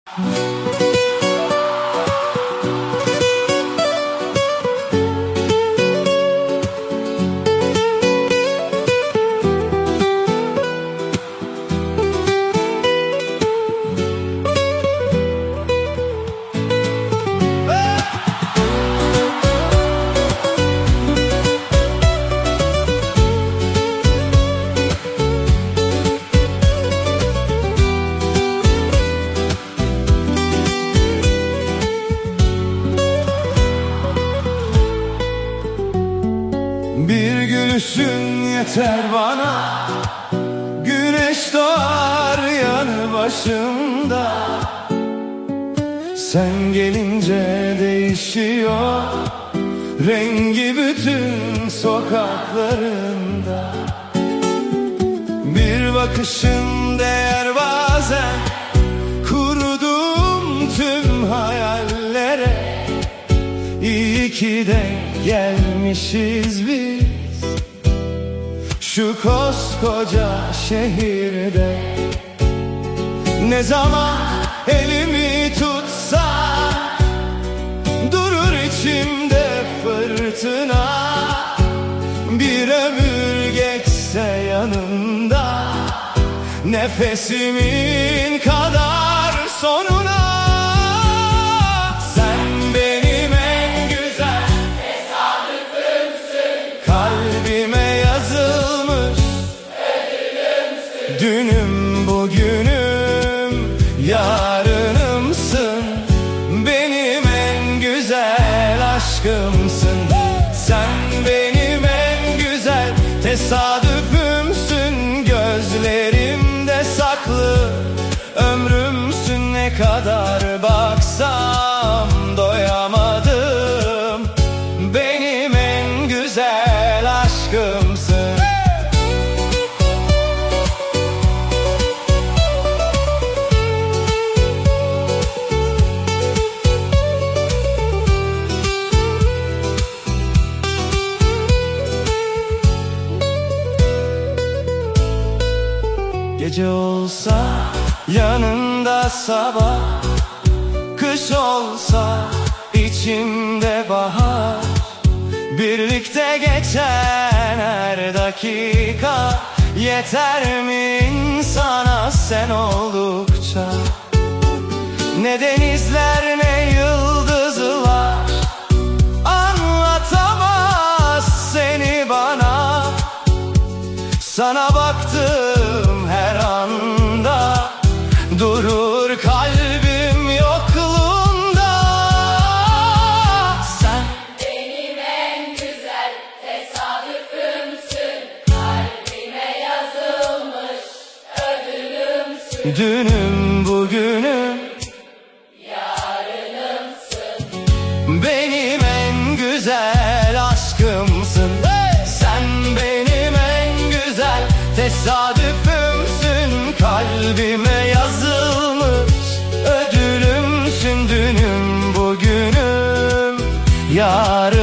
Bir gülüşün yeter bana, güneş doğar yanı başımda. Sen gelince değişiyor rengi bütün sokaklarında. Bir bakışın değer bazen kurduğum tüm hayallere. İyi ki de gelmişiz biz şu koskoca şehirde. Ne zaman elimi tutsan durur içimde fırtına. Bir ömür geçse yanında nefesimin kadar sonuna. Sen benim en güzel tesadüfümsün, kalbime yazılmış ödülümsün. Dünüm bugünüm yarınımsın, benim en güzel aşkımsın. Sen benim en güzel tesadüfümsün, gözlerimde saklı ömrümsün. Ne kadar baksam doyamadım, benim en güzel aşkımsın. Gece olsa yanında sabah, kış olsa içimde bahar. Birlikte geçen her dakika yeter mi insana sen oldukça? Ne denizler ne yıldızlar anlatamaz seni bana. Sana baktım her anda durur kalbim yokluğunda. Sen benim en güzel tesadüfümsün, kalbime yazılmış ödülümsün. Dünüm bugünüm yarınımsın, benim en güzel aşkımsın. Sen benim en güzel tesadüfümsün, kalbime yazılmış ödülümsün. Dünüm bugünüm yarın